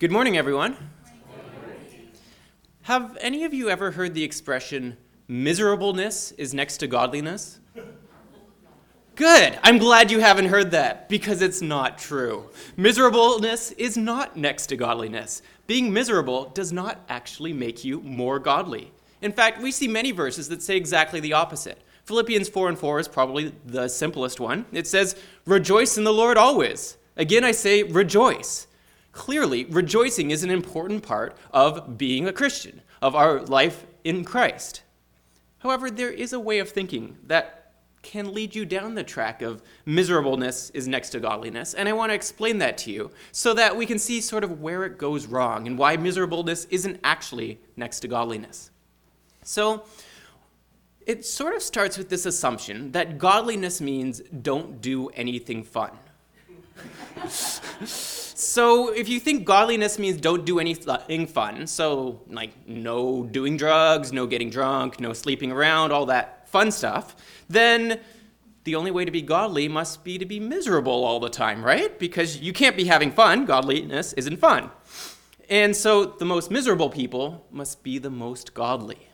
Good morning, everyone. Have any of you ever heard the expression, miserableness is next to godliness? Good. I'm glad you haven't heard that, because it's not true. Miserableness is not next to godliness. Being miserable does not actually make you more godly. In fact, we see many verses that say exactly the opposite. Philippians 4:4 is probably the simplest one. It says, "Rejoice in the Lord always." Again, I say rejoice. Clearly, rejoicing is an important part of being a Christian, of our life in Christ. However, there is a way of thinking that can lead you down the track of miserableness is next to godliness, and I want to explain that to you so that we can see sort of where it goes wrong and why miserableness isn't actually next to godliness. So, it sort of starts with this assumption that godliness means don't do anything fun. So if you think godliness means don't do anything fun, so like no doing drugs, no getting drunk, no sleeping around, all that fun stuff, then the only way to be godly must be to be miserable all the time, right? Because you can't be having fun. Godliness isn't fun. And so the most miserable people must be the most godly.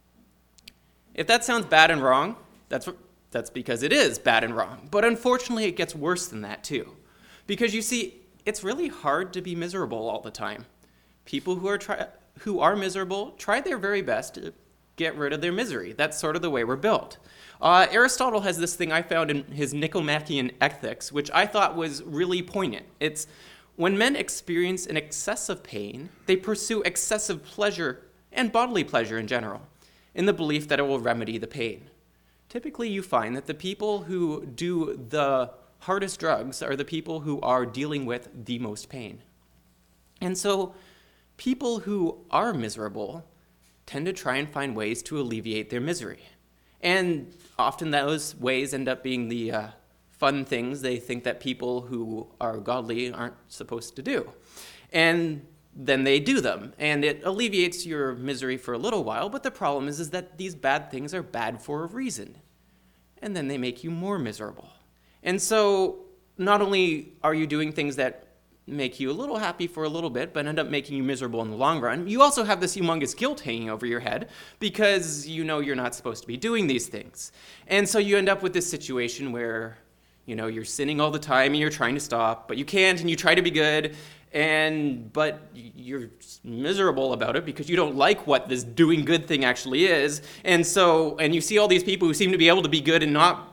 If that sounds bad and wrong, that's because it is bad and wrong. But unfortunately, it gets worse than that too. Because you see, it's really hard to be miserable all the time. People who are miserable try their very best to get rid of their misery. That's sort of the way we're built. Aristotle has this thing I found in his Nicomachean Ethics, which I thought was really poignant. It's when men experience an excess of pain, they pursue excessive pleasure and bodily pleasure in general, in the belief that it will remedy the pain. Typically, you find that the people who do the hardest drugs are the people who are dealing with the most pain. And so people who are miserable tend to try and find ways to alleviate their misery. And often those ways end up being the fun things they think that people who are godly aren't supposed to do. And then they do them, and it alleviates your misery for a little while, but the problem is that these bad things are bad for a reason. And then they make you more miserable. And so not only are you doing things that make you a little happy for a little bit, but end up making you miserable in the long run, you also have this humongous guilt hanging over your head because you know you're not supposed to be doing these things. And so you end up with this situation where, you're sinning all the time and you're trying to stop, but you can't, and you try to be good, but you're miserable about it because you don't like what this doing good thing actually is. And you see all these people who seem to be able to be good and not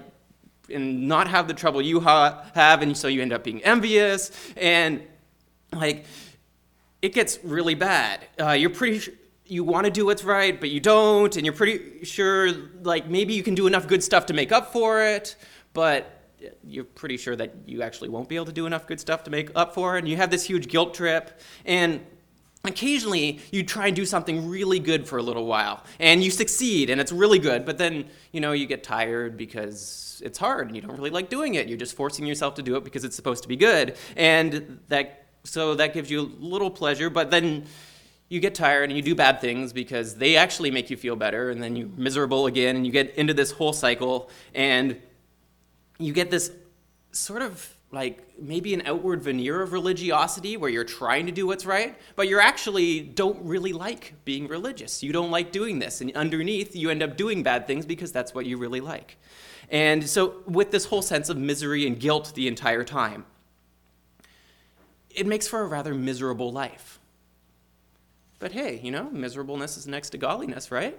have the trouble you have, and so you end up being envious, and it gets really bad. You want to do what's right, but you don't, and you're pretty sure maybe you can do enough good stuff to make up for it, but you're pretty sure that you actually won't be able to do enough good stuff to make up for it, and you have this huge guilt trip, and occasionally you try and do something really good for a little while, and you succeed, and it's really good, but then, you get tired because it's hard, and you don't really like doing it. You're just forcing yourself to do it because it's supposed to be good, and that gives you a little pleasure, but then you get tired and you do bad things because they actually make you feel better, and then you're miserable again, and you get into this whole cycle, and you get this sort of maybe an outward veneer of religiosity where you're trying to do what's right, but you actually don't really like being religious. You don't like doing this, and underneath you end up doing bad things because that's what you really like. And so with this whole sense of misery and guilt the entire time, it makes for a rather miserable life. But hey, miserableness is next to godliness, right?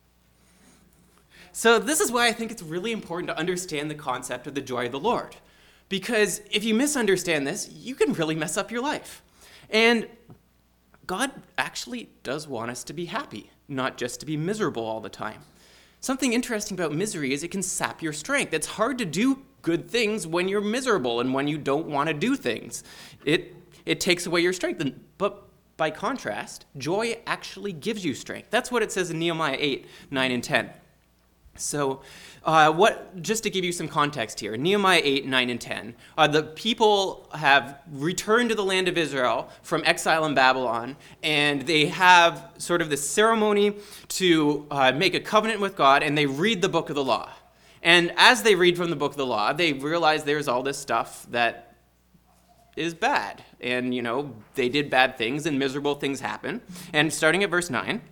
So this is why I think it's really important to understand the concept of the joy of the Lord. Because if you misunderstand this, you can really mess up your life. And God actually does want us to be happy, not just to be miserable all the time. Something interesting about misery is it can sap your strength. It's hard to do good things when you're miserable and when you don't want to do things. It takes away your strength. But by contrast, joy actually gives you strength. That's what it says in Nehemiah 8, 9, and 10. So just to give you some context here, Nehemiah 8, 9, and 10, the people have returned to the land of Israel from exile in Babylon, and they have sort of this ceremony to make a covenant with God, and they read the book of the law. And as they read from the book of the law, they realize there's all this stuff that is bad. And, they did bad things and miserable things happen. And starting at verse 9,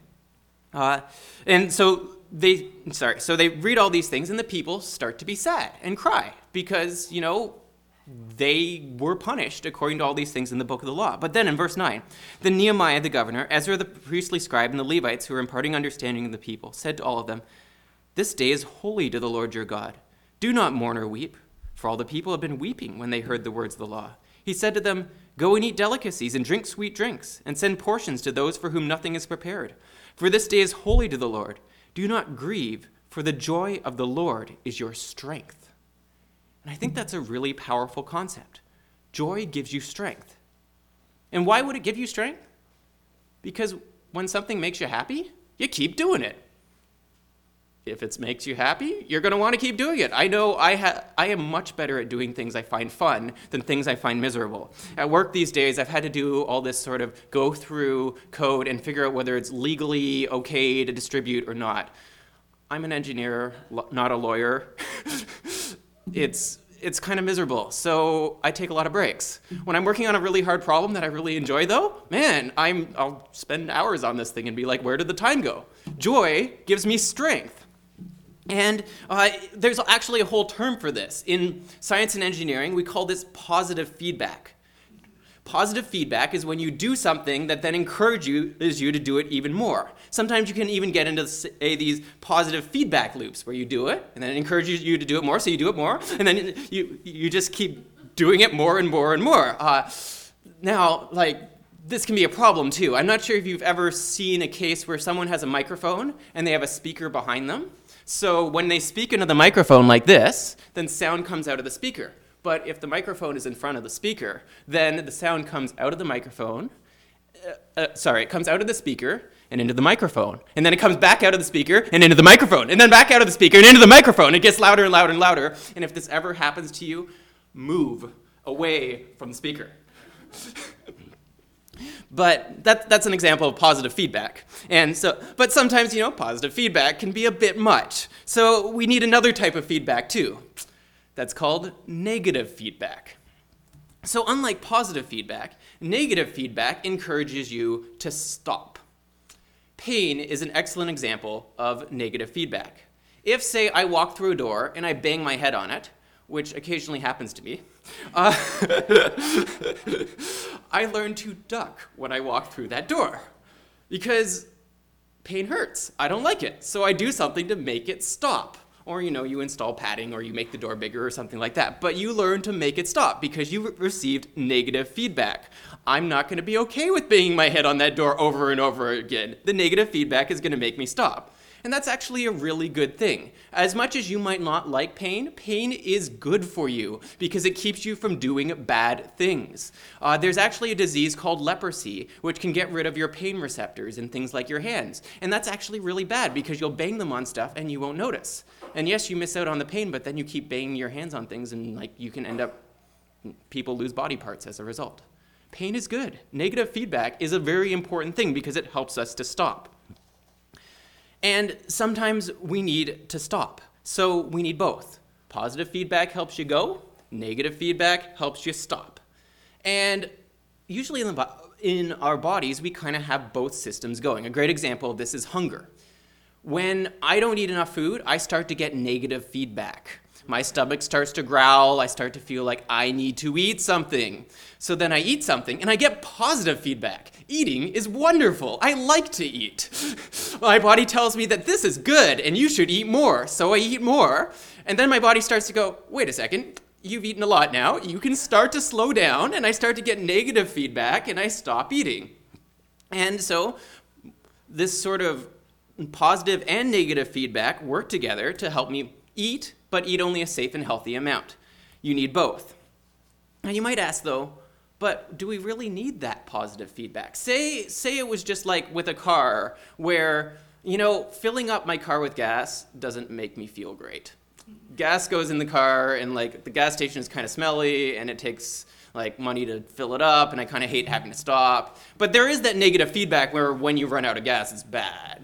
so they read all these things, and the people start to be sad and cry because, they were punished according to all these things in the book of the law. But then in verse 9, then Nehemiah the governor, Ezra the priestly scribe, and the Levites who were imparting understanding to the people said to all of them, "This day is holy to the Lord your God. Do not mourn or weep." For all the people had been weeping when they heard the words of the law. He said to them, "Go and eat delicacies and drink sweet drinks, and send portions to those for whom nothing is prepared. For this day is holy to the Lord. Do not grieve, for the joy of the Lord is your strength." And I think that's a really powerful concept. Joy gives you strength. And why would it give you strength? Because when something makes you happy, you keep doing it. If it makes you happy, you're going to want to keep doing it. I know I am much better at doing things I find fun than things I find miserable. At work these days, I've had to do all this sort of go through code and figure out whether it's legally okay to distribute or not. I'm an engineer, not a lawyer. It's kind of miserable, so I take a lot of breaks. When I'm working on a really hard problem that I really enjoy, though, man, I'll spend hours on this thing and be like, where did the time go? Joy gives me strength. And there's actually a whole term for this. In science and engineering, we call this positive feedback. Positive feedback is when you do something that then encourages you to do it even more. Sometimes you can even get into these positive feedback loops where you do it, and then it encourages you to do it more, so you do it more, and then you just keep doing it more and more and more. Now, this can be a problem too. I'm not sure if you've ever seen a case where someone has a microphone and they have a speaker behind them. So when they speak into the microphone like this, then sound comes out of the speaker. But if the microphone is in front of the speaker, then the sound comes out of the microphone. It comes out of the speaker and into the microphone. And then it comes back out of the speaker and into the microphone. And then back out of the speaker and into the microphone. It gets louder and louder and louder. And if this ever happens to you, move away from the speaker. But that's an example of positive feedback. But sometimes, positive feedback can be a bit much. So we need another type of feedback too. That's called negative feedback. So unlike positive feedback, negative feedback encourages you to stop. Pain is an excellent example of negative feedback. If, say, I walk through a door and I bang my head on it, which occasionally happens to me, I learn to duck when I walk through that door because pain hurts. I don't like it, so I do something to make it stop. Or, you install padding or you make the door bigger or something like that. But you learn to make it stop because you received negative feedback. I'm not going to be okay with banging my head on that door over and over again. The negative feedback is going to make me stop. And that's actually a really good thing. As much as you might not like pain, pain is good for you because it keeps you from doing bad things. There's actually a disease called leprosy, which can get rid of your pain receptors in things like your hands. And that's actually really bad because you'll bang them on stuff and you won't notice. And yes, you miss out on the pain, but then you keep banging your hands on things and you can end up, people lose body parts as a result. Pain is good. Negative feedback is a very important thing because it helps us to stop. And sometimes we need to stop. So we need both. Positive feedback helps you go. Negative feedback helps you stop. And usually in our bodies, we kind of have both systems going. A great example of this is hunger. When I don't eat enough food, I start to get negative feedback. My stomach starts to growl. I start to feel like I need to eat something. So then I eat something, and I get positive feedback. Eating is wonderful. I like to eat. My body tells me that this is good, and you should eat more. So I eat more, and then my body starts to go, wait a second, you've eaten a lot now. You can start to slow down, and I start to get negative feedback, and I stop eating. And so this sort of positive and negative feedback work together to help me eat, but eat only a safe and healthy amount. You need both. And you might ask, though, but do we really need that positive feedback? Say it was just like with a car where, filling up my car with gas doesn't make me feel great. Gas goes in the car and the gas station is kind of smelly and it takes like money to fill it up, and I kind of hate having to stop. But there is that negative feedback where when you run out of gas, it's bad.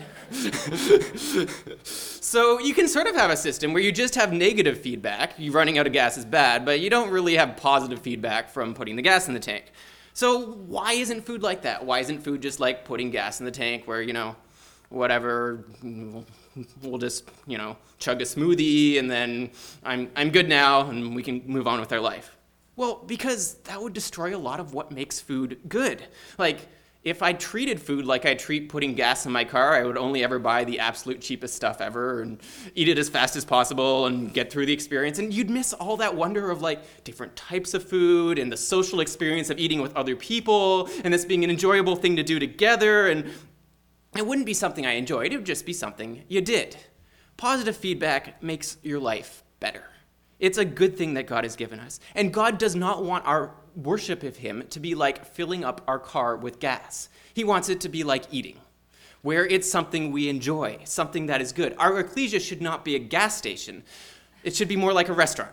So you can sort of have a system where you just have negative feedback. You running out of gas is bad, but you don't really have positive feedback from putting the gas in the tank. So why isn't food like that? Why isn't food just like putting gas in the tank where, whatever, we'll just, chug a smoothie and then I'm good now and we can move on with our life? Well, because that would destroy a lot of what makes food good. Like, if I treated food like I treat putting gas in my car, I would only ever buy the absolute cheapest stuff ever and eat it as fast as possible and get through the experience. And you'd miss all that wonder of like different types of food and the social experience of eating with other people and this being an enjoyable thing to do together. And it wouldn't be something I enjoyed. It would just be something you did. Positive feedback makes your life better. It's a good thing that God has given us. And God does not want our worship of him to be like filling up our car with gas. He wants it to be like eating, where it's something we enjoy, something that is good. Our ecclesia should not be a gas station. It should be more like a restaurant.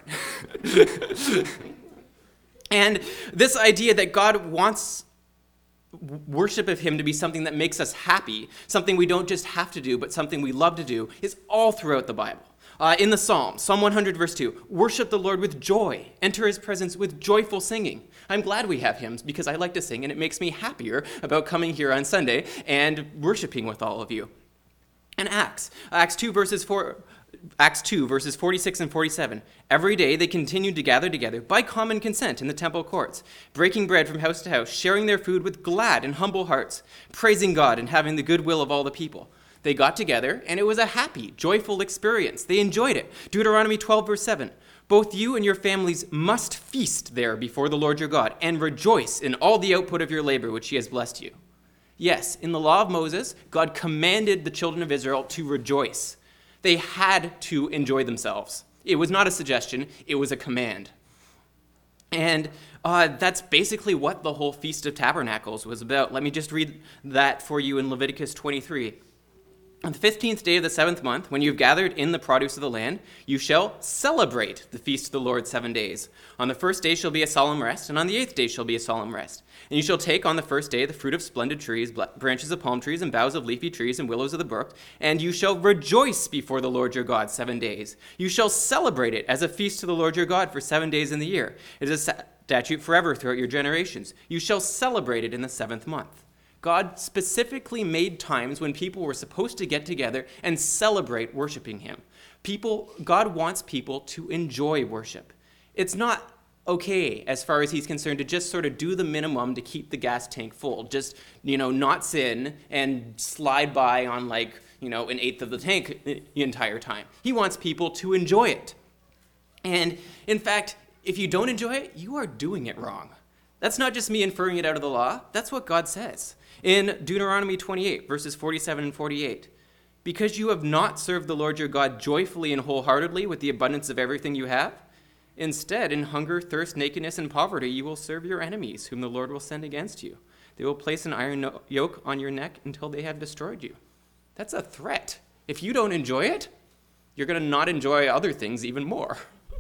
And this idea that God wants worship of him to be something that makes us happy, something we don't just have to do, but something we love to do, is all throughout the Bible. In the Psalms, Psalm 100, verse 2, worship the Lord with joy, enter his presence with joyful singing. I'm glad we have hymns because I like to sing and it makes me happier about coming here on Sunday and worshiping with all of you. And Acts 2, verses 46 and 47. Every day they continued to gather together by common consent in the temple courts, breaking bread from house to house, sharing their food with glad and humble hearts, praising God and having the goodwill of all the people. They got together, and it was a happy, joyful experience. They enjoyed it. Deuteronomy 12, verse 7. Both you and your families must feast there before the Lord your God, and rejoice in all the output of your labor which he has blessed you. Yes, in the law of Moses, God commanded the children of Israel to rejoice. They had to enjoy themselves. It was not a suggestion, it was a command. And that's basically what the whole Feast of Tabernacles was about. Let me just read that for you in Leviticus 23. On the 15th day of the 7th month, when you have gathered in the produce of the land, you shall celebrate the feast of the Lord 7 days. On the first day shall be a solemn rest, and on the 8th day shall be a solemn rest. And you shall take on the first day the fruit of splendid trees, branches of palm trees, and boughs of leafy trees, and willows of the brook, and you shall rejoice before the Lord your God 7 days. You shall celebrate it as a feast to the Lord your God for 7 days in the year. It is a statute forever throughout your generations. You shall celebrate it in the 7th month. God specifically made times when people were supposed to get together and celebrate worshiping him. God wants people to enjoy worship. It's not okay, as far as he's concerned, to just sort of do the minimum to keep the gas tank full. Just, not sin and slide by on an eighth of the tank the entire time. He wants people to enjoy it. And in fact, if you don't enjoy it, you are doing it wrong. That's not just me inferring it out of the law. That's what God says. In Deuteronomy 28, verses 47 and 48, because you have not served the Lord your God joyfully and wholeheartedly with the abundance of everything you have, instead, in hunger, thirst, nakedness, and poverty, you will serve your enemies, whom the Lord will send against you. They will place an iron yoke on your neck until they have destroyed you. That's a threat. If you don't enjoy it, you're going to not enjoy other things even more.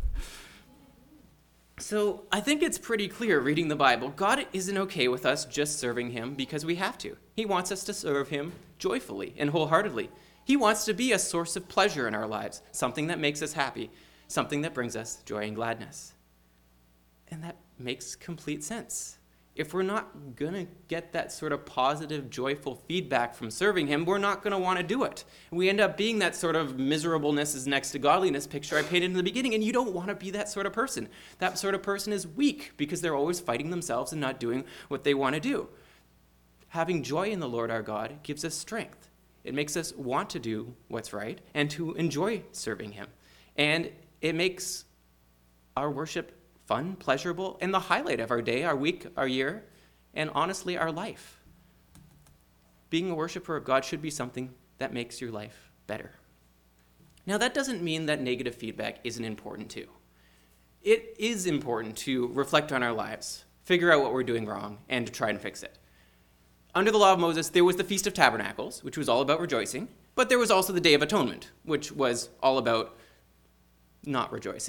So I think it's pretty clear reading the Bible, God isn't okay with us just serving him because we have to. He wants us to serve him joyfully and wholeheartedly. He wants to be a source of pleasure in our lives, something that makes us happy, something that brings us joy and gladness. And that makes complete sense. If we're not going to get that sort of positive, joyful feedback from serving him, we're not going to want to do it. We end up being that sort of miserableness is next to godliness picture I painted in the beginning, and you don't want to be that sort of person. That sort of person is weak because they're always fighting themselves and not doing what they want to do. Having joy in the Lord our God gives us strength. It makes us want to do what's right and to enjoy serving him. And it makes our worship fun, pleasurable, and the highlight of our day, our week, our year, and honestly, our life. Being a worshiper of God should be something that makes your life better. Now, that doesn't mean that negative feedback isn't important too. It is important to reflect on our lives, figure out what we're doing wrong, and to try and fix it. Under the law of Moses, there was the Feast of Tabernacles, which was all about rejoicing, but there was also the Day of Atonement, which was all about not rejoicing.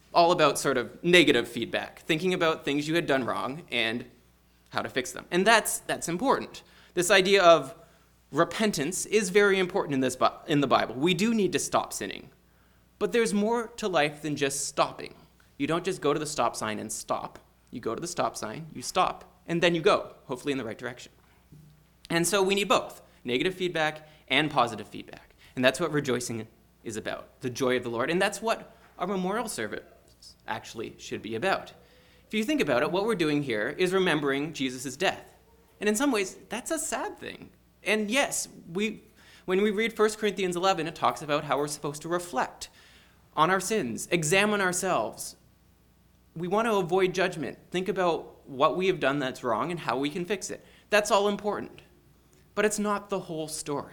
all about sort of negative feedback, thinking about things you had done wrong and how to fix them. And that's important. This idea of repentance is very important in the Bible. We do need to stop sinning. But there's more to life than just stopping. You don't just go to the stop sign and stop. You go to the stop sign, you stop, and then you go, hopefully in the right direction. And so we need both, negative feedback and positive feedback. And that's what rejoicing is about, the joy of the Lord. And that's what our memorial service actually should be about. If you think about it, what we're doing here is remembering Jesus' death. And in some ways, that's a sad thing. And yes, when we read 1 Corinthians 11, it talks about how we're supposed to reflect on our sins, examine ourselves. We want to avoid judgment. Think about what we have done that's wrong and how we can fix it. That's all important. But it's not the whole story.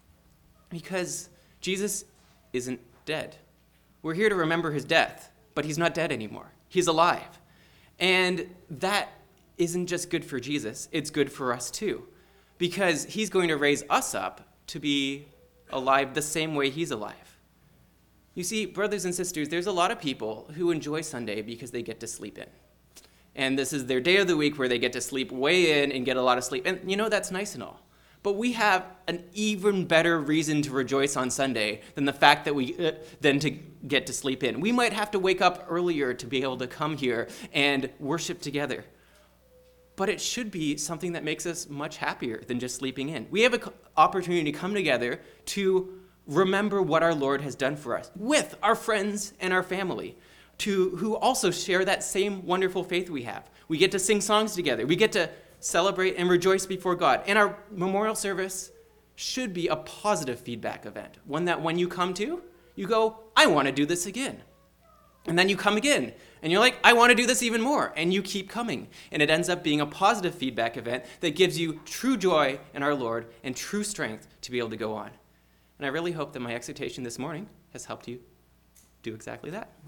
Because Jesus isn't dead. We're here to remember his death, but he's not dead anymore. He's alive. And that isn't just good for Jesus, it's good for us too. Because he's going to raise us up to be alive the same way he's alive. You see, brothers and sisters, there's a lot of people who enjoy Sunday because they get to sleep in. And this is their day of the week where they get to sleep way in and get a lot of sleep. And that's nice and all. But we have an even better reason to rejoice on Sunday than the fact that than to get to sleep in. We might have to wake up earlier to be able to come here and worship together. But it should be something that makes us much happier than just sleeping in. We have an opportunity to come together to remember what our Lord has done for us with our friends and our family, who also share that same wonderful faith we have. We get to sing songs together. We get to celebrate and rejoice before God. And our memorial service should be a positive feedback event, one that when you come to, you go, I want to do this again. And then you come again, and you're like, I want to do this even more, and you keep coming. And it ends up being a positive feedback event that gives you true joy in our Lord and true strength to be able to go on. And I really hope that my exhortation this morning has helped you do exactly that.